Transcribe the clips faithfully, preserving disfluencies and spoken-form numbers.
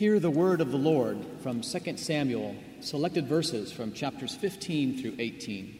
Hear the word of the Lord from Second Samuel, selected verses from chapters fifteen through eighteen.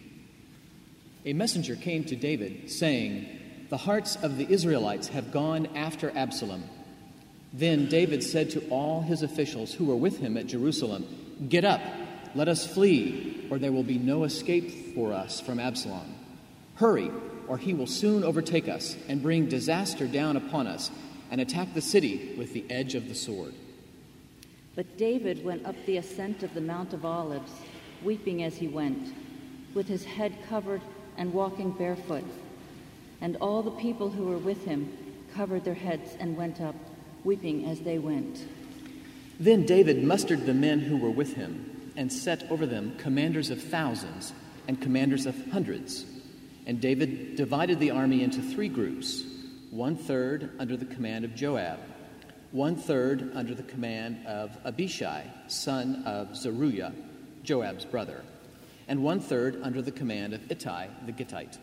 A messenger came to David, saying, "The hearts of the Israelites have gone after Absalom." Then David said to all his officials who were with him at Jerusalem, "Get up, let us flee, or there will be no escape for us from Absalom. Hurry, or he will soon overtake us and bring disaster down upon us and attack the city with the edge of the sword." But David went up the ascent of the Mount of Olives, weeping as he went, with his head covered and walking barefoot. And all the people who were with him covered their heads and went up, weeping as they went. Then David mustered the men who were with him and set over them commanders of thousands and commanders of hundreds. And David divided the army into three groups, one-third under the command of Joab, one-third under the command of Abishai, son of Zeruiah, Joab's brother, and one-third under the command of Ittai the Gittite.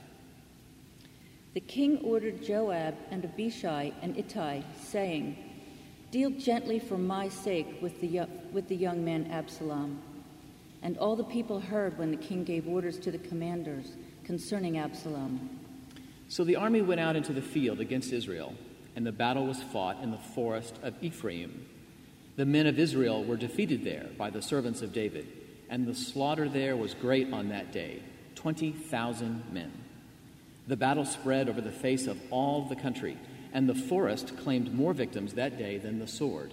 The king ordered Joab and Abishai and Ittai, saying, "Deal gently for my sake with the, with the young man Absalom." And all the people heard when the king gave orders to the commanders concerning Absalom. So the army went out into the field against Israel, and the battle was fought in the forest of Ephraim. The men of Israel were defeated there by the servants of David, and the slaughter there was great on that day, twenty thousand men. The battle spread over the face of all the country, and the forest claimed more victims that day than the sword.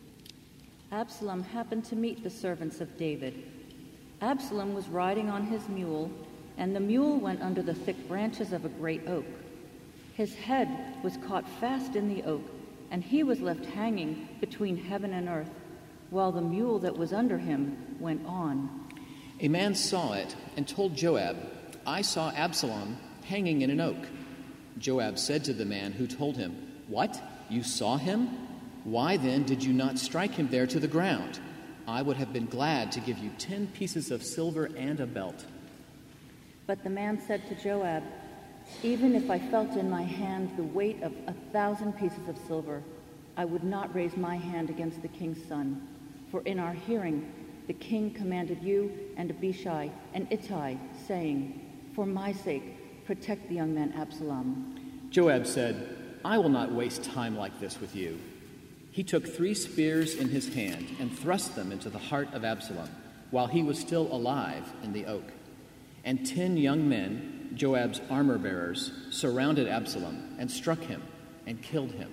Absalom happened to meet the servants of David. Absalom was riding on his mule, and the mule went under the thick branches of a great oak. His head was caught fast in the oak, and he was left hanging between heaven and earth, while the mule that was under him went on. A man saw it and told Joab, "I saw Absalom hanging in an oak." Joab said to the man who told him, "What? You saw him? Why then did you not strike him there to the ground? I would have been glad to give you ten pieces of silver and a belt." But the man said to Joab, "Even if I felt in my hand the weight of a thousand pieces of silver, I would not raise my hand against the king's son. For in our hearing the king commanded you and Abishai and Ittai, saying, 'For my sake, protect the young man Absalom.'" Joab said, "I will not waste time like this with you." He took three spears in his hand and thrust them into the heart of Absalom, while he was still alive in the oak. And ten young men, Joab's armor-bearers, surrounded Absalom and struck him and killed him.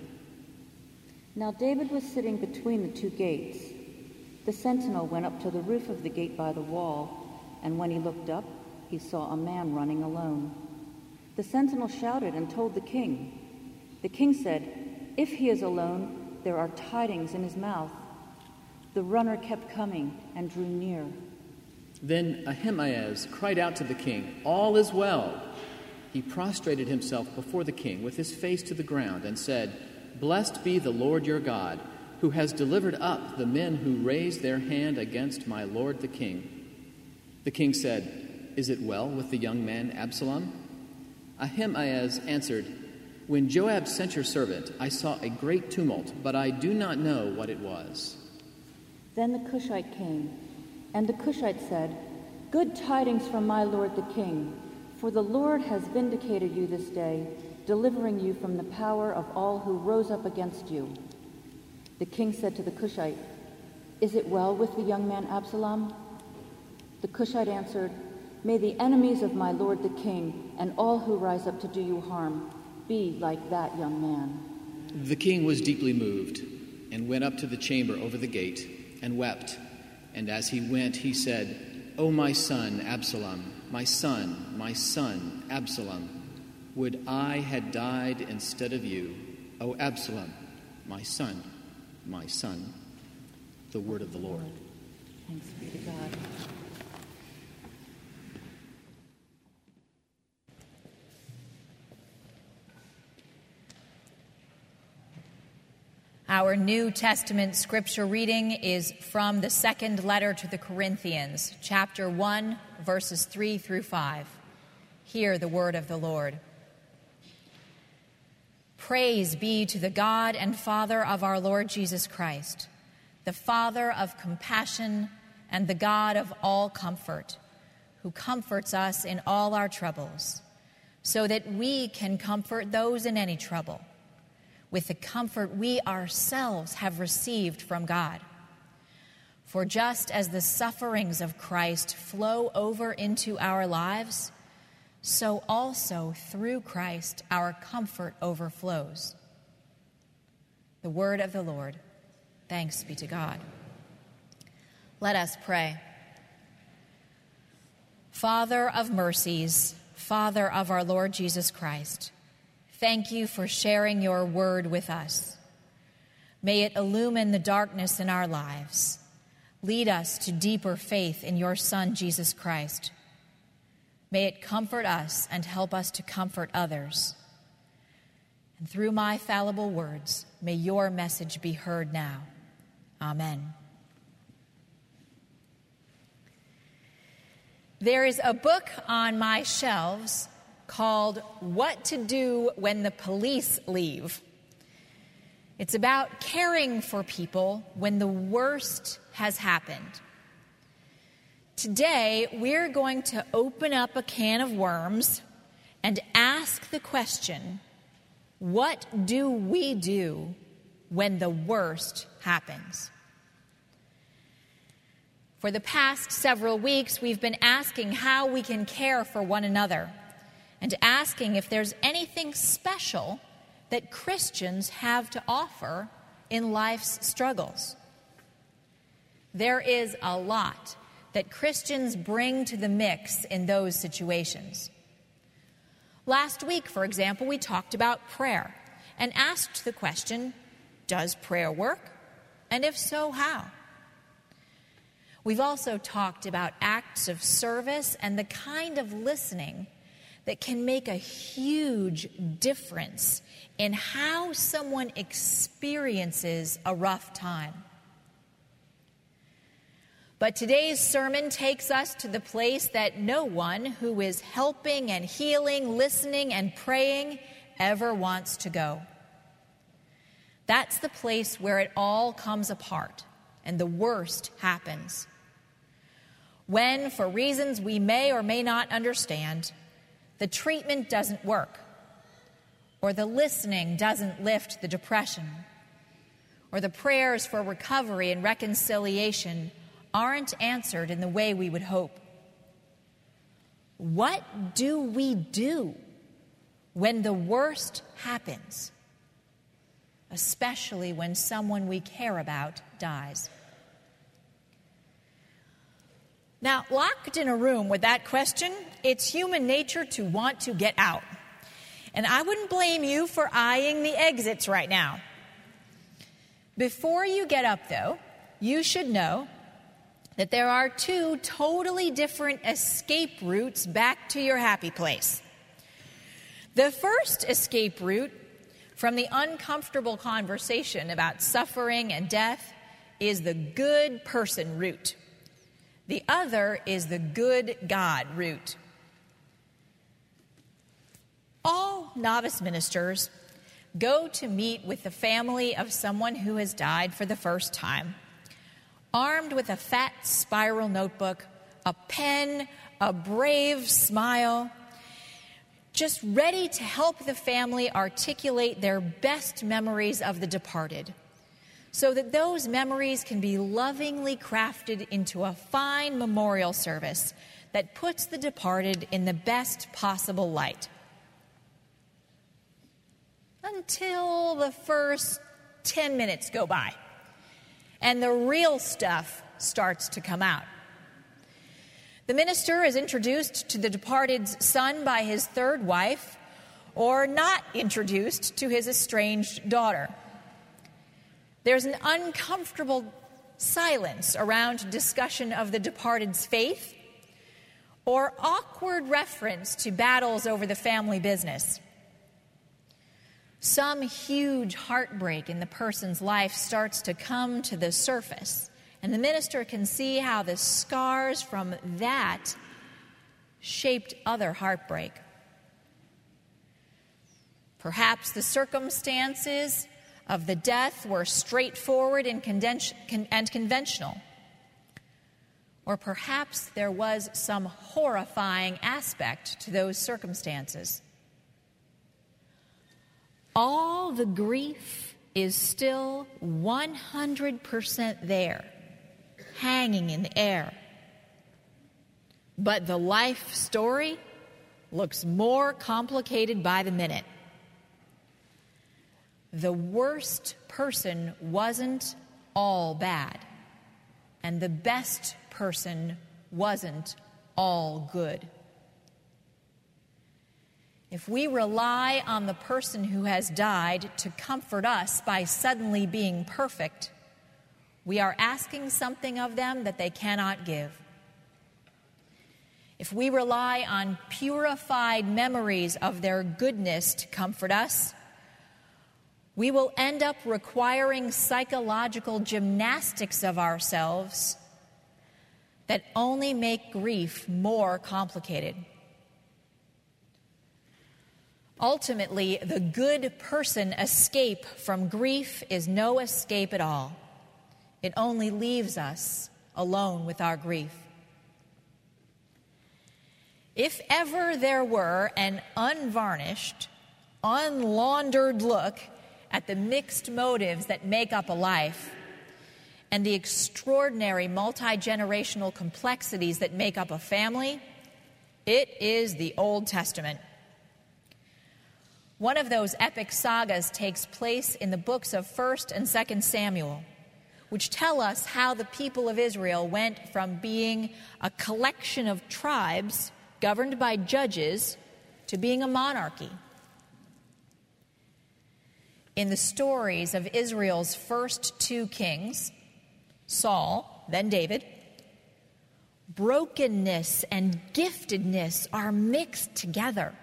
Now David was sitting between the two gates. The sentinel went up to the roof of the gate by the wall, and when he looked up, he saw a man running alone. The sentinel shouted and told the king. The king said, "If he is alone, there are tidings in his mouth." The runner kept coming and drew near. Then Ahimaaz cried out to the king, "All is well." He prostrated himself before the king with his face to the ground and said, "Blessed be the Lord your God, who has delivered up the men who raised their hand against my lord the king." The king said, "Is it well with the young man Absalom?" Ahimaaz answered, "When Joab sent your servant, I saw a great tumult, but I do not know what it was." Then the Cushite came, and the Cushite said, "Good tidings from my lord the king, for the Lord has vindicated you this day, delivering you from the power of all who rose up against you." The king said to the Cushite, "Is it well with the young man Absalom?" The Cushite answered, "May the enemies of my lord the king and all who rise up to do you harm be like that young man." The king was deeply moved and went up to the chamber over the gate and wept. And as he went, he said, "O my son Absalom, my son, my son Absalom, would I had died instead of you, O Absalom, my son, my son." The word of the Lord. Thanks be to God. Our New Testament scripture reading is from the second letter to the Corinthians, chapter one, verses three through five. Hear the word of the Lord. Praise be to the God and Father of our Lord Jesus Christ. the Father of compassion and the God of all comfort, who comforts us in all our troubles, so that we can comfort those in any trouble with the comfort we ourselves have received from God. For just as the sufferings of Christ flow over into our lives, so also through Christ our comfort overflows. The word of the Lord. Thanks be to God. Let us pray. Father of mercies, Father of our Lord Jesus Christ, thank you for sharing your word with us. May it illumine the darkness in our lives. Lead us to deeper faith in your Son, Jesus Christ. May it comfort us and help us to comfort others. And through my fallible words, may your message be heard now. Amen. There is a book on my shelves called What to Do When the Police Leave. It's about caring for people when the worst has happened. Today, we're going to open up a can of worms and ask the question, what do we do when the worst happens? For the past several weeks, we've been asking how we can care for one another and asking if there's anything special that Christians have to offer in life's struggles. There is a lot that Christians bring to the mix in those situations. Last week, for example, we talked about prayer and asked the question, does prayer work? And if so, how? We've also talked about acts of service and the kind of listening that can make a huge difference in how someone experiences a rough time. But today's sermon takes us to the place that no one who is helping and healing, listening and praying ever wants to go. That's the place where it all comes apart and the worst happens. When, for reasons we may or may not understand, the treatment doesn't work, or the listening doesn't lift the depression, or the prayers for recovery and reconciliation aren't answered in the way we would hope. What do we do when the worst happens, especially when someone we care about dies? Now, locked in a room with that question, it's human nature to want to get out. And I wouldn't blame you for eyeing the exits right now. Before you get up, though, you should know that there are two totally different escape routes back to your happy place. The first escape route from the uncomfortable conversation about suffering and death is the good person route. The other is the good God route. All novice ministers go to meet with the family of someone who has died for the first time, armed with a fat spiral notebook, a pen, a brave smile, just ready to help the family articulate their best memories of the departed, so that those memories can be lovingly crafted into a fine memorial service that puts the departed in the best possible light. Until the first ten minutes go by, and the real stuff starts to come out. The minister is introduced to the departed's son by his third wife, or not introduced to his estranged daughter. There's an uncomfortable silence around discussion of the departed's faith, or awkward reference to battles over the family business. Some huge heartbreak in the person's life starts to come to the surface, and the minister can see how the scars from that shaped other heartbreak. Perhaps the circumstances of the death were straightforward and, conven- con- and conventional. Or perhaps there was some horrifying aspect to those circumstances. All the grief is still one hundred percent there, hanging in the air. But the life story looks more complicated by the minute. The worst person wasn't all bad, and the best person wasn't all good. If we rely on the person who has died to comfort us by suddenly being perfect, we are asking something of them that they cannot give. If we rely on purified memories of their goodness to comfort us, we will end up requiring psychological gymnastics of ourselves that only make grief more complicated. Ultimately, the good person escape from grief is no escape at all. It only leaves us alone with our grief. If ever there were an unvarnished, unlaundered look at the mixed motives that make up a life and the extraordinary multi-generational complexities that make up a family, it is the Old Testament. One of those epic sagas takes place in the books of First and Second Samuel, which tell us how the people of Israel went from being a collection of tribes governed by judges to being a monarchy. In the stories of Israel's first two kings, Saul, then David, brokenness and giftedness are mixed together.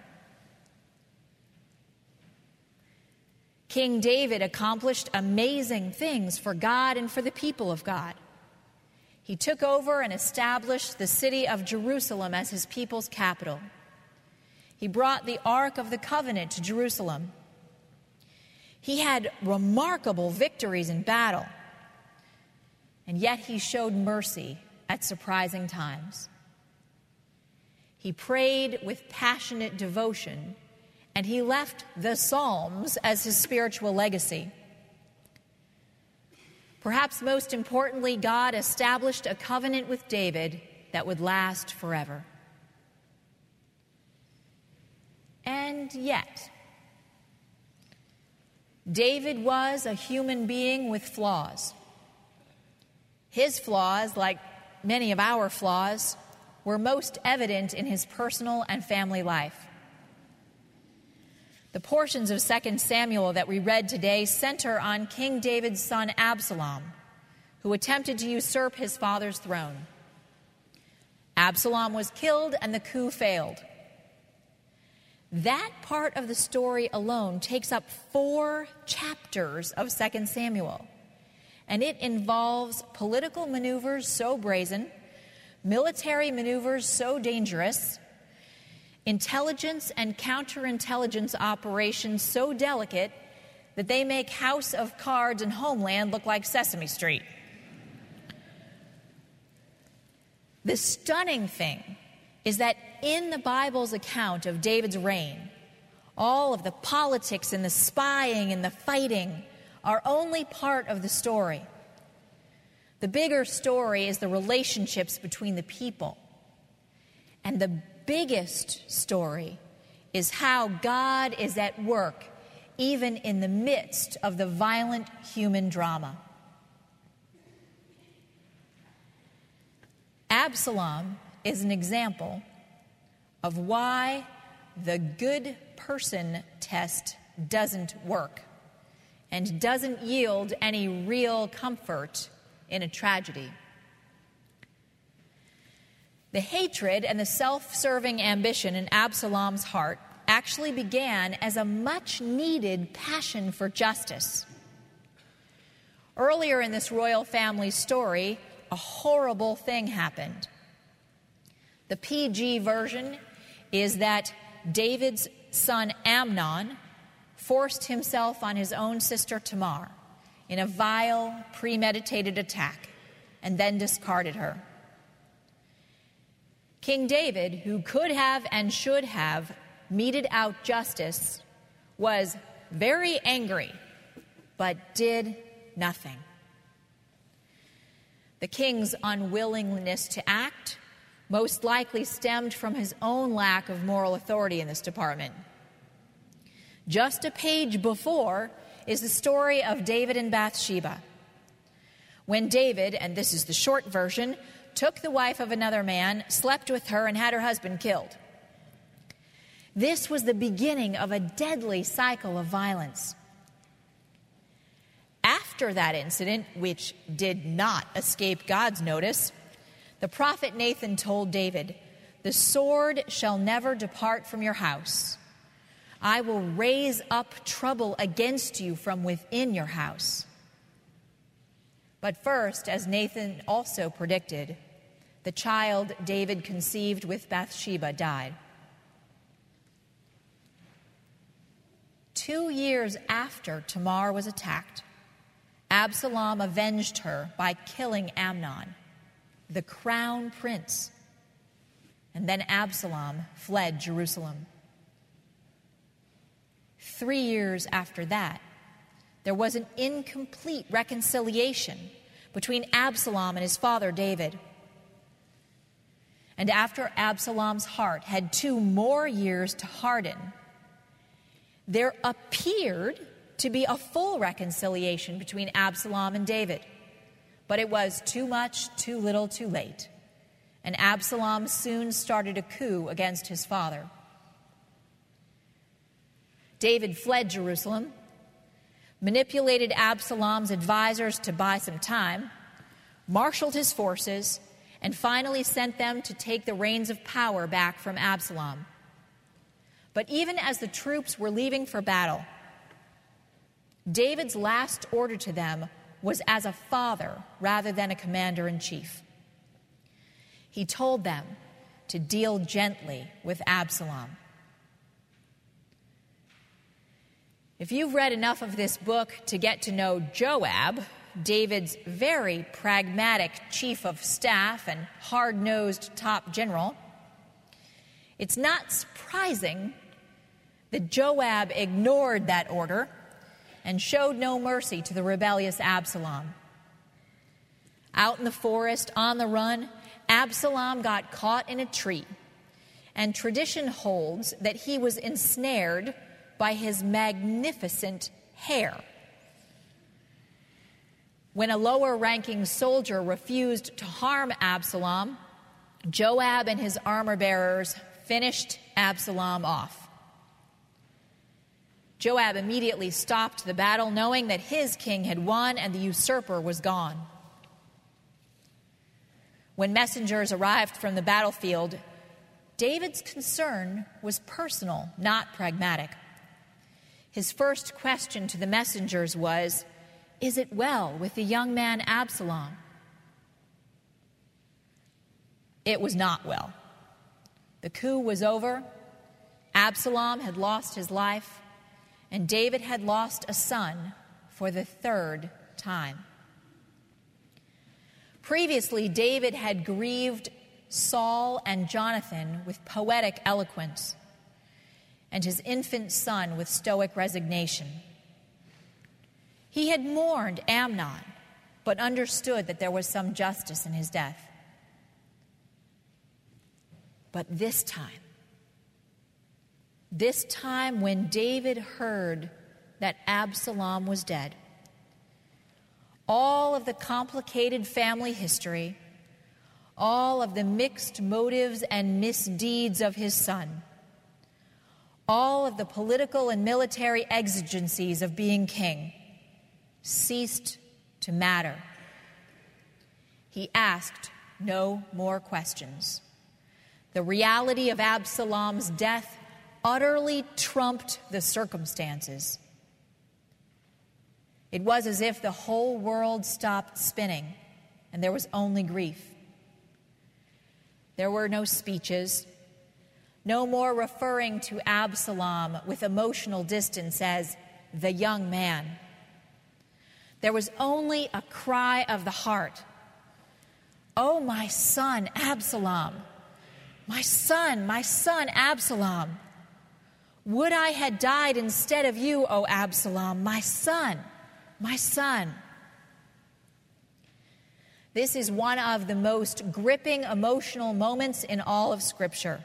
King David accomplished amazing things for God and for the people of God. He took over and established the city of Jerusalem as his people's capital. He brought the Ark of the Covenant to Jerusalem. He had remarkable victories in battle, and yet he showed mercy at surprising times. He prayed with passionate devotion, and he left the Psalms as his spiritual legacy. Perhaps most importantly, God established a covenant with David that would last forever. And yet, David was a human being with flaws. His flaws, like many of our flaws, were most evident in his personal and family life. The portions of Second Samuel that we read today center on King David's son Absalom, who attempted to usurp his father's throne. Absalom was killed and the coup failed. That part of the story alone takes up four chapters of Second Samuel, and it involves political maneuvers so brazen, military maneuvers so dangerous, intelligence and counterintelligence operations so delicate that they make House of Cards and Homeland look like Sesame Street. The stunning thing is that in the Bible's account of David's reign, all of the politics and the spying and the fighting are only part of the story. The bigger story is the relationships between the people. And the biggest story is how God is at work even in the midst of the violent human drama. Absalom is an example of why the good person test doesn't work and doesn't yield any real comfort in a tragedy. The hatred and the self-serving ambition in Absalom's heart actually began as a much-needed passion for justice. Earlier in this royal family's story, a horrible thing happened. The P G version is that David's son Amnon forced himself on his own sister Tamar in a vile, premeditated attack, and then discarded her. King David, who could have and should have meted out justice, was very angry, but did nothing. The king's unwillingness to act most likely stemmed from his own lack of moral authority in this department. Just a page before is the story of David and Bathsheba. When David, and this is the short version, took the wife of another man, slept with her, and had her husband killed. This was the beginning of a deadly cycle of violence. After that incident, which did not escape God's notice, the prophet Nathan told David, "The sword shall never depart from your house. I will raise up trouble against you from within your house." But first, as Nathan also predicted, the child David conceived with Bathsheba died. Two years after Tamar was attacked, Absalom avenged her by killing Amnon, the crown prince, and then Absalom fled Jerusalem. Three years after that, there was an incomplete reconciliation between Absalom and his father David. And after Absalom's heart had two more years to harden, there appeared to be a full reconciliation between Absalom and David. But it was too much, too little, too late. And Absalom soon started a coup against his father. David fled Jerusalem, manipulated Absalom's advisors to buy some time, marshaled his forces, and finally sent them to take the reins of power back from Absalom. But even as the troops were leaving for battle, David's last order to them was as a father rather than a commander-in-chief. He told them to deal gently with Absalom. If you've read enough of this book to get to know Joab, David's very pragmatic chief of staff and hard-nosed top general, it's not surprising that Joab ignored that order and showed no mercy to the rebellious Absalom. Out in the forest, on the run, Absalom got caught in a tree, and tradition holds that he was ensnared by his magnificent hair. When a lower-ranking soldier refused to harm Absalom, Joab and his armor-bearers finished Absalom off. Joab immediately stopped the battle, knowing that his king had won and the usurper was gone. When messengers arrived from the battlefield, David's concern was personal, not pragmatic. His first question to the messengers was, "Is it well with the young man Absalom?" It was not well. The coup was over, Absalom had lost his life, and David had lost a son for the third time. Previously, David had grieved Saul and Jonathan with poetic eloquence, and his infant son with stoic resignation. He had mourned Amnon, but understood that there was some justice in his death. But this time, this time when David heard that Absalom was dead, all of the complicated family history, all of the mixed motives and misdeeds of his son, all of the political and military exigencies of being king ceased to matter. He asked no more questions. The reality of Absalom's death utterly trumped the circumstances. It was as if the whole world stopped spinning and there was only grief. There were no speeches, No more referring to Absalom with emotional distance as the young man. There was only a cry of the heart. "Oh, my son, Absalom! My son, my son, Absalom! Would I had died instead of you, O Absalom, my son, my son!" This is one of the most gripping emotional moments in all of Scripture.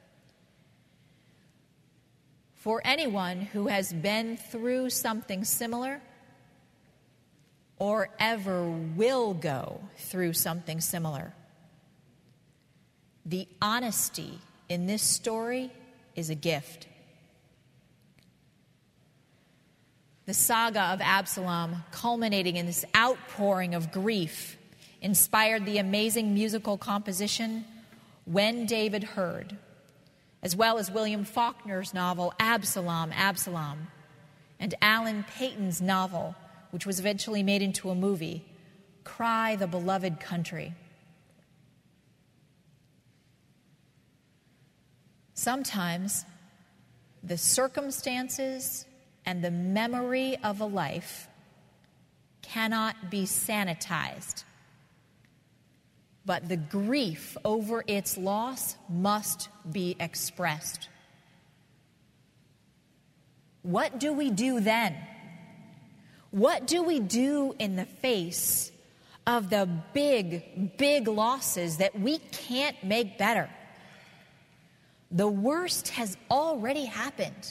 For anyone who has been through something similar or ever will go through something similar, the honesty in this story is a gift. The saga of Absalom, culminating in this outpouring of grief, inspired the amazing musical composition When David Heard, as well as William Faulkner's novel Absalom, Absalom, and Alan Paton's novel, which was eventually made into a movie, Cry the Beloved Country. Sometimes the circumstances and the memory of a life cannot be sanitized, but the grief over its loss must be expressed. What do we do then? What do we do in the face of the big, big losses that we can't make better? The worst has already happened.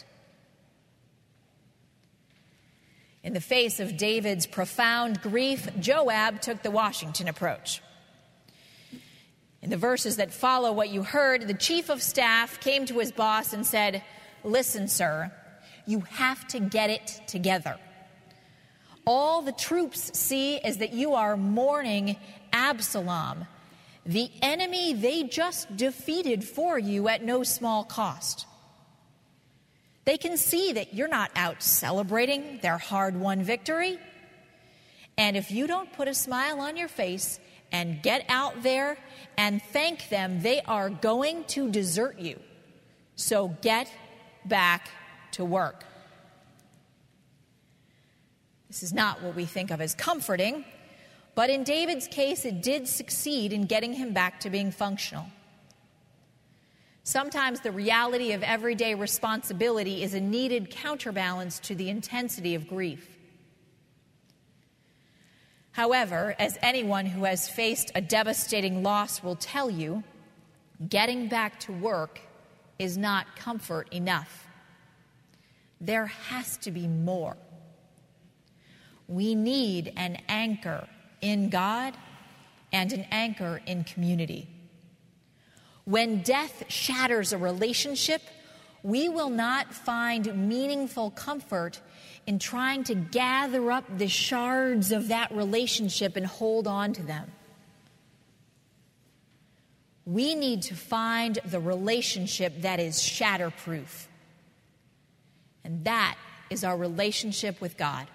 In the face of David's profound grief, Joab took the Washington approach. In the verses that follow what you heard, the chief of staff came to his boss and said, "Listen, sir, you have to get it together. All the troops see is that you are mourning Absalom, the enemy they just defeated for you at no small cost. They can see that you're not out celebrating their hard-won victory. And if you don't put a smile on your face and get out there and thank them, they are going to desert you. So get back to work." This is not what we think of as comforting, but in David's case, it did succeed in getting him back to being functional. Sometimes the reality of everyday responsibility is a needed counterbalance to the intensity of grief. However, as anyone who has faced a devastating loss will tell you, getting back to work is not comfort enough. There has to be more. We need an anchor in God and an anchor in community. When death shatters a relationship, we will not find meaningful comfort in trying to gather up the shards of that relationship and hold on to them. We need to find the relationship that is shatterproof. And that is our relationship with God.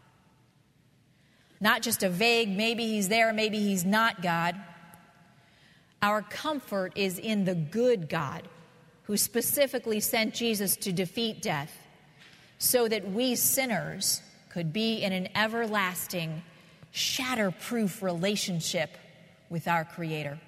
Not just a vague, maybe he's there, maybe he's not God. Our comfort is in the good God who specifically sent Jesus to defeat death so that we sinners could be in an everlasting, shatterproof relationship with our Creator.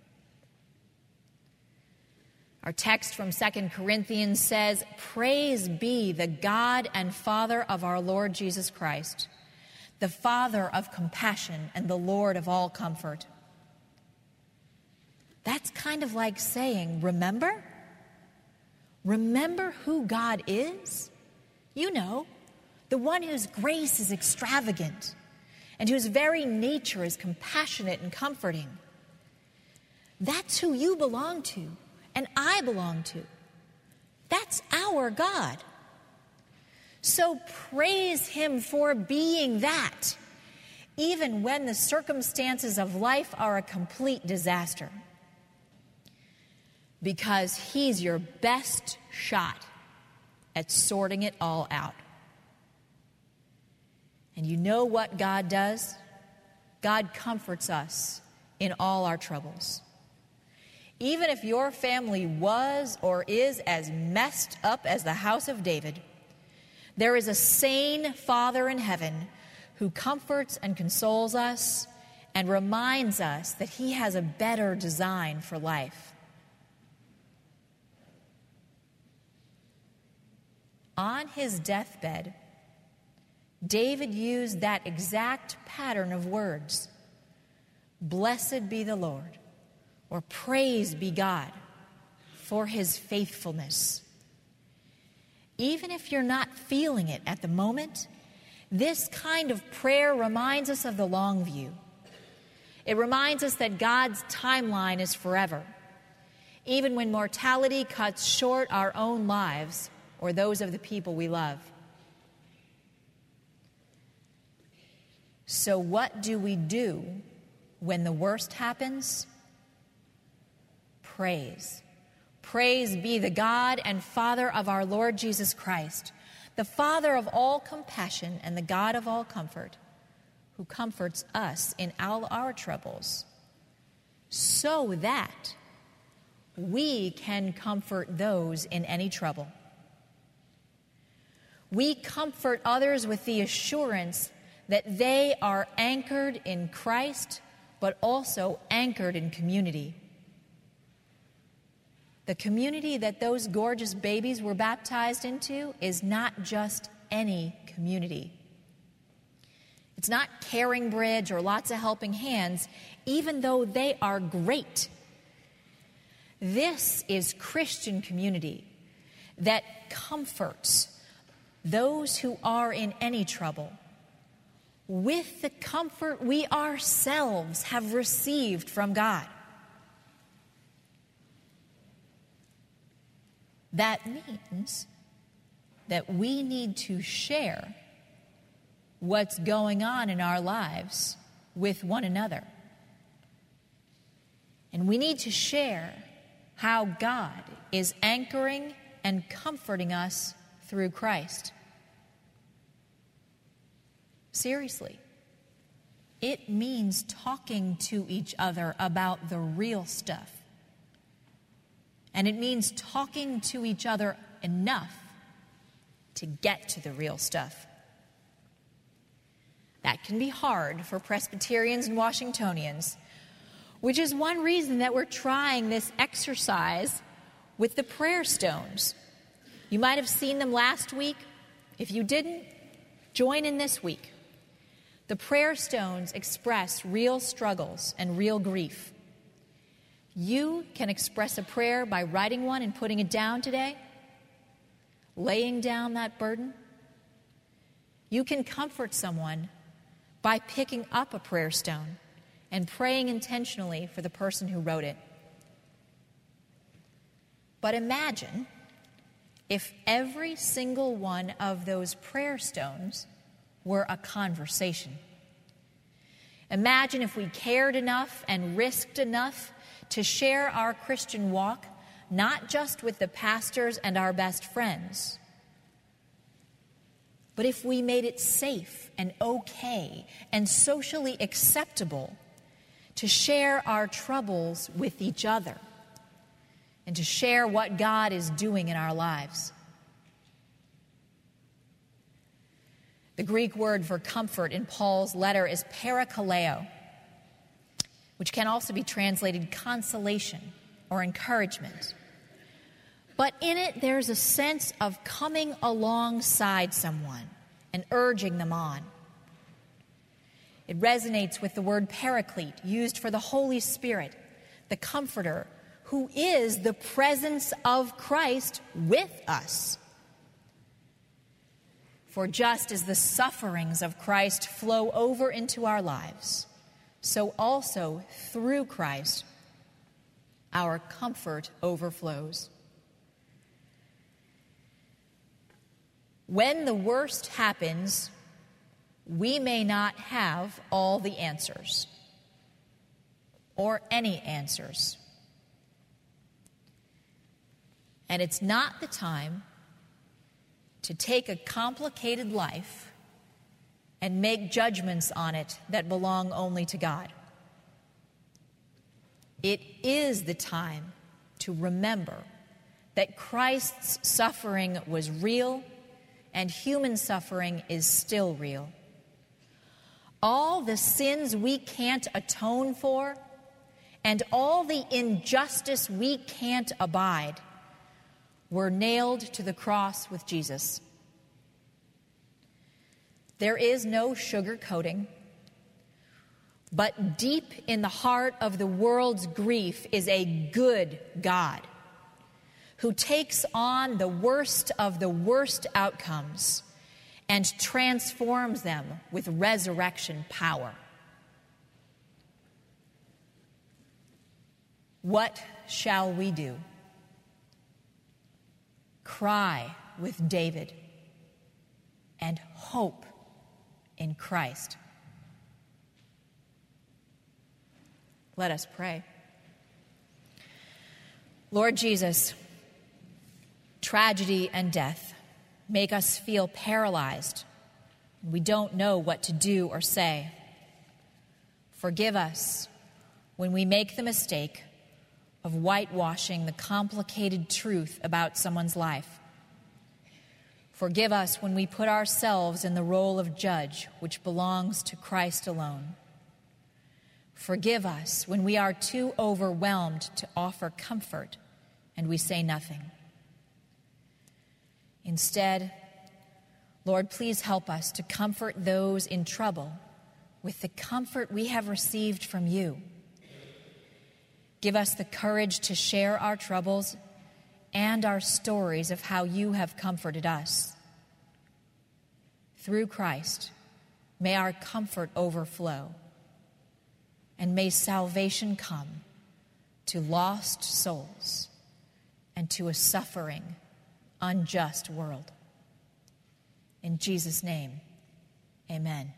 Our text from Second Corinthians says, "Praise be the God and Father of our Lord Jesus Christ, the Father of compassion and the Lord of all comfort." That's kind of like saying, remember? Remember who God is? You know, the one whose grace is extravagant and whose very nature is compassionate and comforting. That's who you belong to and I belong to. That's our God. So praise him for being that, even when the circumstances of life are a complete disaster. Because he's your best shot at sorting it all out. And you know what God does? God comforts us in all our troubles. Even if your family was or is as messed up as the house of David, there is a sane Father in heaven who comforts and consoles us and reminds us that he has a better design for life. On his deathbed, David used that exact pattern of words. Blessed be the Lord, or praise be God for his faithfulness. Even if you're not feeling it at the moment, this kind of prayer reminds us of the long view. It reminds us that God's timeline is forever, even when mortality cuts short our own lives or those of the people we love. So what do we do when the worst happens? Praise. Praise be the God and Father of our Lord Jesus Christ, the Father of all compassion and the God of all comfort, who comforts us in all our troubles, so that we can comfort those in any trouble. We comfort others with the assurance that they are anchored in Christ, but also anchored in community. The community that those gorgeous babies were baptized into is not just any community. It's not Caring Bridge or lots of helping hands, even though they are great. This is Christian community that comforts those who are in any trouble with the comfort we ourselves have received from God. That means that we need to share what's going on in our lives with one another. And we need to share how God is anchoring and comforting us through Christ. Seriously, it means talking to each other about the real stuff. And it means talking to each other enough to get to the real stuff. That can be hard for Presbyterians and Washingtonians, which is one reason that we're trying this exercise with the prayer stones. You might have seen them last week. If you didn't, join in this week. The prayer stones express real struggles and real grief. You can express a prayer by writing one and putting it down today, laying down that burden. You can comfort someone by picking up a prayer stone and praying intentionally for the person who wrote it. But imagine if every single one of those prayer stones were a conversation. Imagine if we cared enough and risked enough to share our Christian walk, not just with the pastors and our best friends, but if we made it safe and okay and socially acceptable to share our troubles with each other and to share what God is doing in our lives. The Greek word for comfort in Paul's letter is parakaleo, which can also be translated consolation or encouragement. But in it, there's a sense of coming alongside someone and urging them on. It resonates with the word paraclete, used for the Holy Spirit, the Comforter, who is the presence of Christ with us. For just as the sufferings of Christ flow over into our lives, so also through Christ, our comfort overflows. When the worst happens, we may not have all the answers or any answers. And it's not the time to take a complicated life and make judgments on it that belong only to God. It is the time to remember that Christ's suffering was real and human suffering is still real. All the sins we can't atone for and all the injustice we can't abide were nailed to the cross with Jesus. There is no sugarcoating, but deep in the heart of the world's grief is a good God who takes on the worst of the worst outcomes and transforms them with resurrection power. What shall we do? Cry with David and hope in Christ. Let us pray. Lord Jesus, tragedy and death make us feel paralyzed. We don't know what to do or say. Forgive us when we make the mistake of whitewashing the complicated truth about someone's life. Forgive us when we put ourselves in the role of judge, which belongs to Christ alone. Forgive us when we are too overwhelmed to offer comfort and we say nothing. Instead, Lord, please help us to comfort those in trouble with the comfort we have received from you. Give us the courage to share our troubles and our stories of how you have comforted us. Through Christ, may our comfort overflow, and may salvation come to lost souls and to a suffering, unjust world. In Jesus' name, amen.